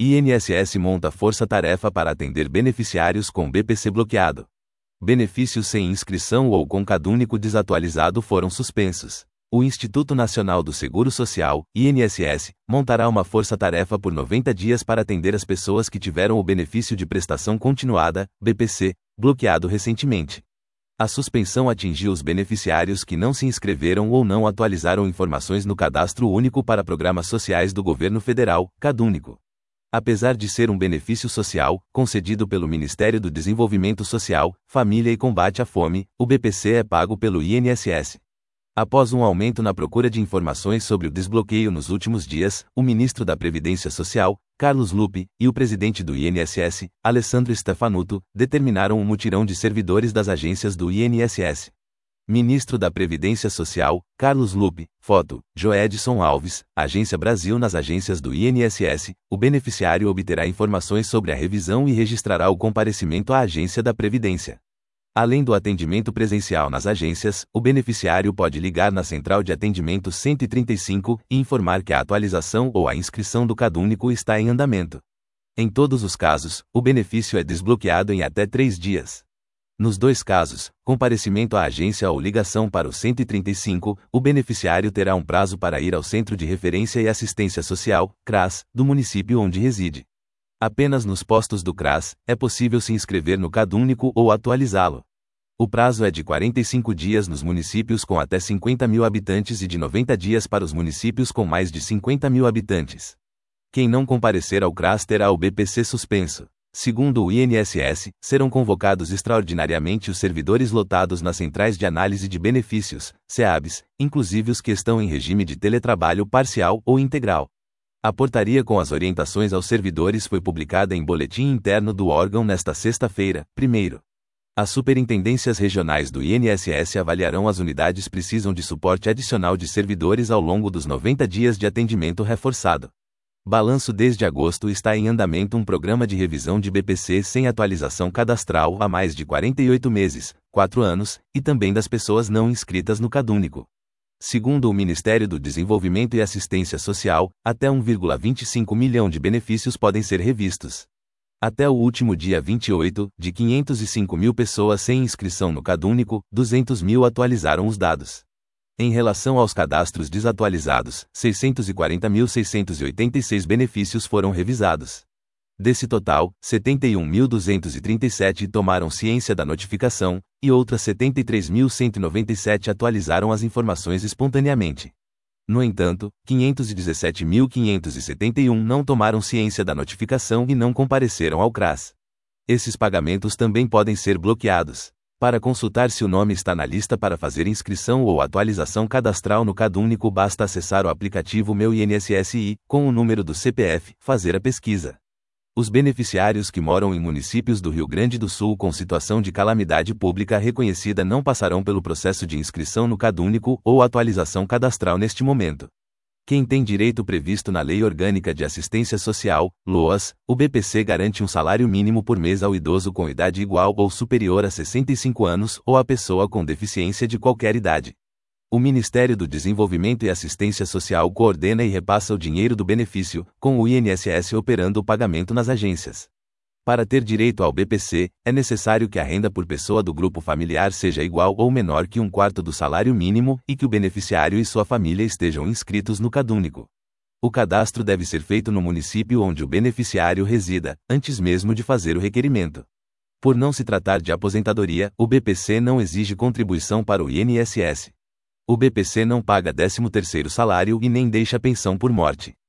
INSS monta força-tarefa para atender beneficiários com BPC bloqueado. Benefícios sem inscrição ou com cadúnico desatualizado foram suspensos. O Instituto Nacional do Seguro Social, INSS, montará uma força-tarefa por 90 dias para atender as pessoas que tiveram o benefício de prestação continuada, BPC, bloqueado recentemente. A suspensão atingiu os beneficiários que não se inscreveram ou não atualizaram informações no Cadastro Único para Programas Sociais do Governo Federal, CadÚnico. Apesar de ser um benefício social, concedido pelo Ministério do Desenvolvimento Social, Família e Combate à Fome, o BPC é pago pelo INSS. Após um aumento na procura de informações sobre o desbloqueio nos últimos dias, o ministro da Previdência Social, Carlos Lupe, e o presidente do INSS, Alessandro Stefanuto, determinaram um mutirão de servidores das agências do INSS. Ministro da Previdência Social, Carlos Lupe, foto, Joedson Alves, Agência Brasil. Nas agências do INSS, o beneficiário obterá informações sobre a revisão e registrará o comparecimento à agência da Previdência. Além do atendimento presencial nas agências, o beneficiário pode ligar na Central de Atendimento 135 e informar que a atualização ou a inscrição do CadÚnico está em andamento. Em todos os casos, o benefício é desbloqueado em até 3 dias. Nos 2 casos, comparecimento à agência ou ligação para o 135, o beneficiário terá um prazo para ir ao Centro de Referência e Assistência Social, CRAS, do município onde reside. Apenas nos postos do CRAS é possível se inscrever no CadÚnico ou atualizá-lo. O prazo é de 45 dias nos municípios com até 50 mil habitantes e de 90 dias para os municípios com mais de 50 mil habitantes. Quem não comparecer ao CRAS terá o BPC suspenso. Segundo o INSS, serão convocados extraordinariamente os servidores lotados nas centrais de análise de benefícios, CEABs, inclusive os que estão em regime de teletrabalho parcial ou integral. A portaria com as orientações aos servidores foi publicada em boletim interno do órgão nesta sexta-feira, 1º. As superintendências regionais do INSS avaliarão as unidades que precisam de suporte adicional de servidores ao longo dos 90 dias de atendimento reforçado. Balanço. Desde agosto está em andamento um programa de revisão de BPC sem atualização cadastral há mais de 48 meses, 4 anos, e também das pessoas não inscritas no CadÚnico. Segundo o Ministério do Desenvolvimento e Assistência Social, até 1,25 milhão de benefícios podem ser revistos. Até o último dia 28, de 505 mil pessoas sem inscrição no CadÚnico, 200 mil atualizaram os dados. Em relação aos cadastros desatualizados, 640.686 benefícios foram revisados. Desse total, 71.237 tomaram ciência da notificação, e outras 73.197 atualizaram as informações espontaneamente. No entanto, 517.571 não tomaram ciência da notificação e não compareceram ao CRAS. Esses pagamentos também podem ser bloqueados. Para consultar se o nome está na lista para fazer inscrição ou atualização cadastral no CadÚnico, basta acessar o aplicativo Meu INSS com o número do CPF, fazer a pesquisa. Os beneficiários que moram em municípios do Rio Grande do Sul com situação de calamidade pública reconhecida não passarão pelo processo de inscrição no CadÚnico ou atualização cadastral neste momento. Quem tem direito previsto na Lei Orgânica de Assistência Social, LOAS, o BPC garante um salário mínimo por mês ao idoso com idade igual ou superior a 65 anos ou à pessoa com deficiência de qualquer idade. O Ministério do Desenvolvimento e Assistência Social coordena e repassa o dinheiro do benefício, com o INSS operando o pagamento nas agências. Para ter direito ao BPC, é necessário que a renda por pessoa do grupo familiar seja igual ou menor que 1/4 do salário mínimo e que o beneficiário e sua família estejam inscritos no CadÚnico. O cadastro deve ser feito no município onde o beneficiário resida, antes mesmo de fazer o requerimento. Por não se tratar de aposentadoria, o BPC não exige contribuição para o INSS. O BPC não paga 13º salário e nem deixa pensão por morte.